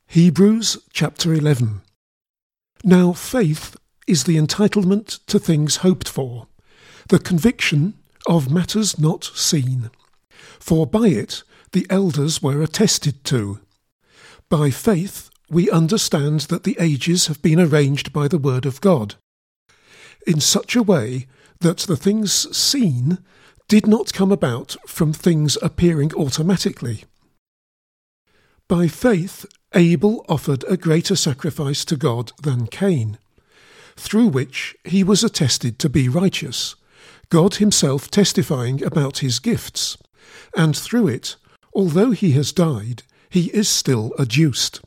Hebrews chapter 11. Now faith is the entitlement to things hoped for, the conviction of matters not seen. For by it the elders were attested to. By faith we understand that the ages have been arranged by the word of God, in such a way that the things seen did not come about from things appearing automatically. By faith Abel offered a greater sacrifice to God than Cain, through which he was attested to be righteous, God himself testifying about his gifts, and through it, although he has died, he is still adduced.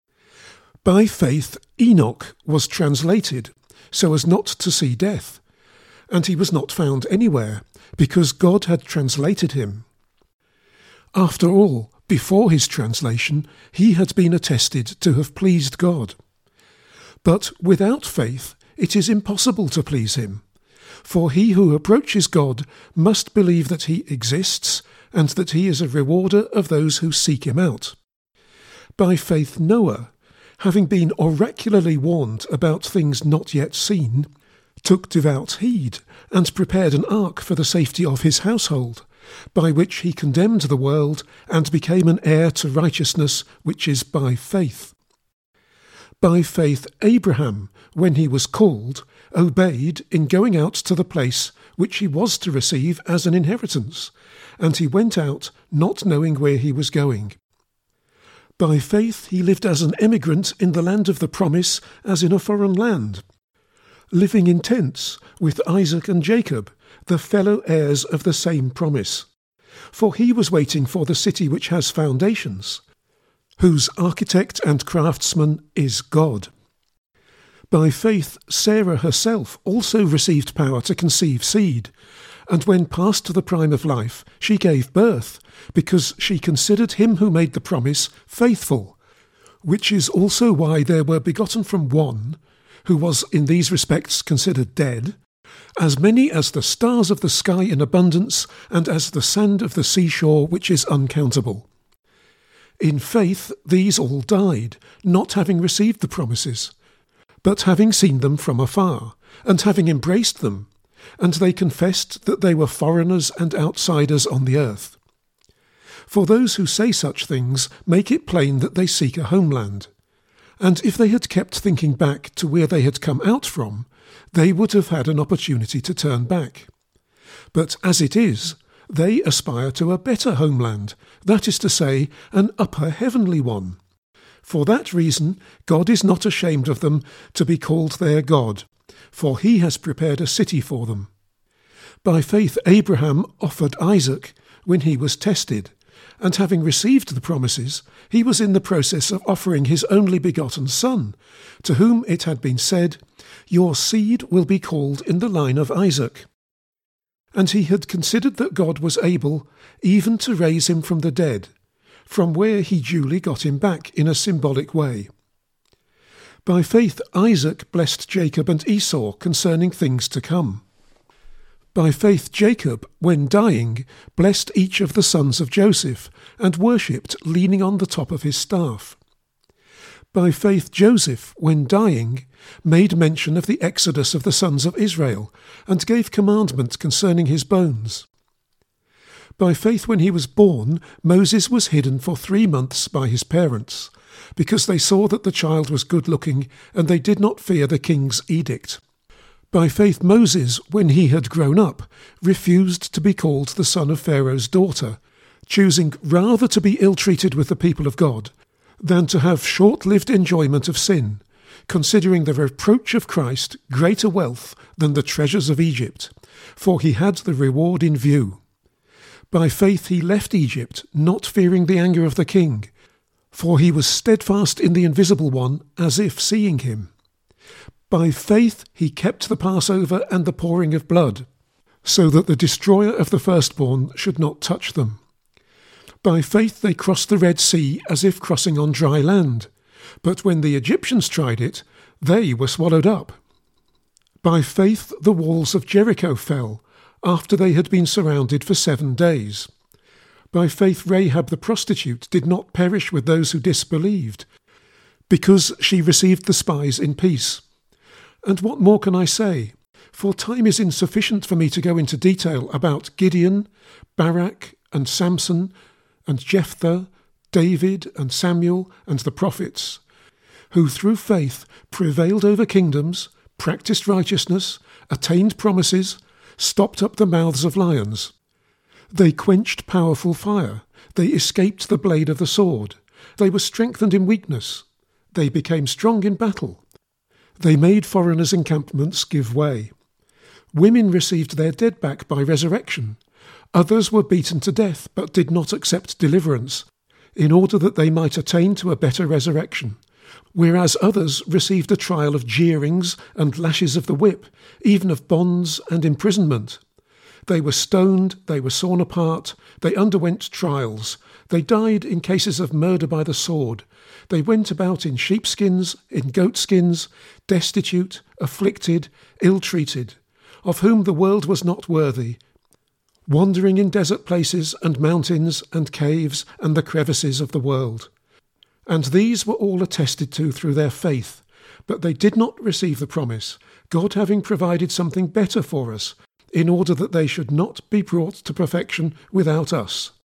By faith Enoch was translated, so as not to see death, and he was not found anywhere, because God had translated him. After all, before his translation, he had been attested to have pleased God. But without faith it is impossible to please him, for he who approaches God must believe that he exists, and that he is a rewarder of those who seek him out. By faith Noah, having been oracularly warned about things not yet seen, took devout heed, and prepared an ark for the safety of his household, by which he condemned the world, and became an heir to righteousness which is by faith. By faith Abraham, when he was called, obeyed in going out to the place which he was to receive as an inheritance, and he went out not knowing where he was going. By faith he lived as an emigrant in the land of the promise, as in a foreign land, living in tents with Isaac and Jacob, the fellow heirs of the same promise. For he was waiting for the city which has foundations, whose architect and craftsman is God. By faith Sarah herself also received power to conceive seed, and when past the prime of life she gave birth, because she considered him who made the promise faithful, which is also why there were begotten from one, who was in these respects considered dead, as many as the stars of the sky in abundance, and as the sand of the seashore which is uncountable. In faith these all died, not having received the promises, but having seen them from afar, and having embraced them, and they confessed that they were foreigners and outsiders on the earth. For those who say such things make it plain that they seek a homeland, and if they had kept thinking back to where they had come out from, they would have had an opportunity to turn back. But as it is, they aspire to a better homeland, that is to say, an upper heavenly one. For that reason, God is not ashamed of them to be called their God, for he has prepared a city for them. By faith Abraham offered Isaac when he was tested, and having received the promises, he was in the process of offering his only begotten son, to whom it had been said, "Your seed will be called in the line of Isaac." And he had considered that God was able even to raise him from the dead, from where he duly got him back in a symbolic way. By faith Isaac blessed Jacob and Esau concerning things to come. By faith Jacob, when dying, blessed each of the sons of Joseph, and worshipped leaning on the top of his staff. By faith Joseph, when dying, made mention of the exodus of the sons of Israel, and gave commandment concerning his bones. By faith when he was born, Moses was hidden for 3 months by his parents, because they saw that the child was good-looking, and they did not fear the king's edict. By faith Moses, when he had grown up, refused to be called the son of Pharaoh's daughter, choosing rather to be ill-treated with the people of God than to have short-lived enjoyment of sin, considering the reproach of Christ greater wealth than the treasures of Egypt, for he had the reward in view. By faith he left Egypt, not fearing the anger of the king, for he was steadfast in the Invisible One, as if seeing him. By faith he kept the Passover and the pouring of blood, so that the destroyer of the firstborn should not touch them. By faith they crossed the Red Sea as if crossing on dry land, but when the Egyptians tried it, they were swallowed up. By faith the walls of Jericho fell, after they had been surrounded for 7 days. By faith Rahab the prostitute did not perish with those who disbelieved, because she received the spies in peace. And what more can I say? For time is insufficient for me to go into detail about Gideon, Barak, and Samson, and Jephthah, David, and Samuel, and the prophets, who through faith prevailed over kingdoms, practiced righteousness, attained promises, stopped up the mouths of lions. They quenched powerful fire. They escaped the blade of the sword. They were strengthened in weakness. They became strong in battle. They made foreigners' encampments give way. Women received their dead back by resurrection. Others were beaten to death, but did not accept deliverance, in order that they might attain to a better resurrection. Whereas others received a trial of jeerings and lashes of the whip, even of bonds and imprisonment. They were stoned, they were sawn apart, they underwent trials, they died in cases of murder by the sword. They went about in sheepskins, in goatskins, destitute, afflicted, ill-treated, of whom the world was not worthy, wandering in desert places and mountains and caves and the crevices of the world. And these were all attested to through their faith, but they did not receive the promise, God having provided something better for us, in order that they should not be brought to perfection without us.